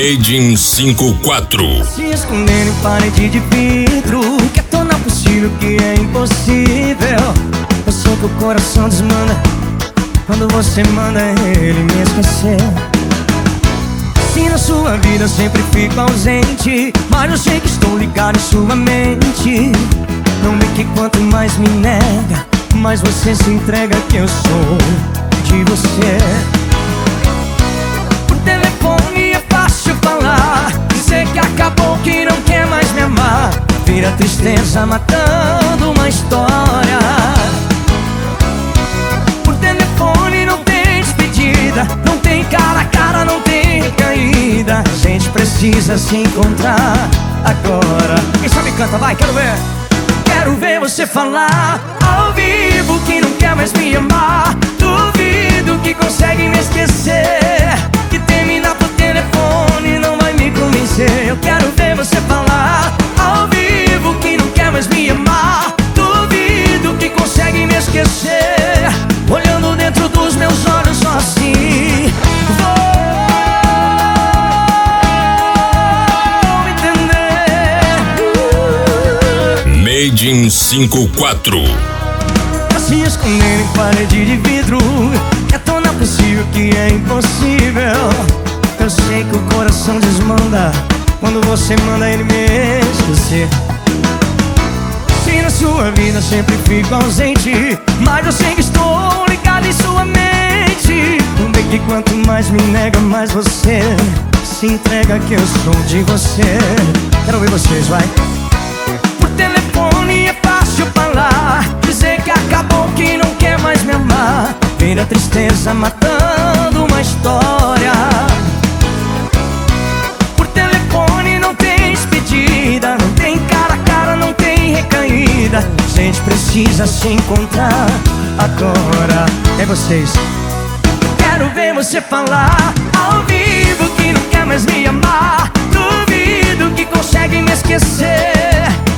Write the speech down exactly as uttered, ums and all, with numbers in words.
Made in cinquenta e quatro. Se escondendo em parede de vidro, quer tornar possível o que é impossível. Eu sei que o coração desmanda quando você manda ele me esquecer. Se na sua vida eu sempre fico ausente, mas eu sei que estou ligado em sua mente. Não vê que quanto mais me nega, mais você se entrega, que eu sou de você. Por telefone é fácil falar, dizer que acabou, que não quer mais me amar. Vira tristeza matando uma história. Por telefone não tem despedida, não tem cara a cara, não tem recaída. A gente precisa se encontrar agora. Quem sabe canta, vai, quero ver. Quero ver você falar ao vivo que não quer mais me amar. Duvido que consegue me esquecer, que terminar por telefone não vai me convencer. Eu quero ver você falar ao vivo que não quer mais me amar. Duvido que consegue me esquecer, olhando dentro dos meus olhos só assim. Vou entender. Made in cinquenta e quatro. Se esconder em parede de vidro, quer tornar possível o que é impossível. Eu sei que o coração desmanda quando você manda ele me esquecer. Se na sua vida eu sempre fico ausente, mas eu sei que estou ligado em sua mente. Não vê que quanto mais me nega, mais você se entrega, que eu sou de você. Quero ver vocês, vai. Por telefone é fácil falar, dizer que acabou, que não quer mais me amar. Vira tristeza matando uma história. Por telefone não tem despedida, não tem cara a cara, não tem recaída. A gente precisa se encontrar agora. É vocês. Quero ver você falar ao vivo que não quer mais me amar. Duvido que consegue me esquecer,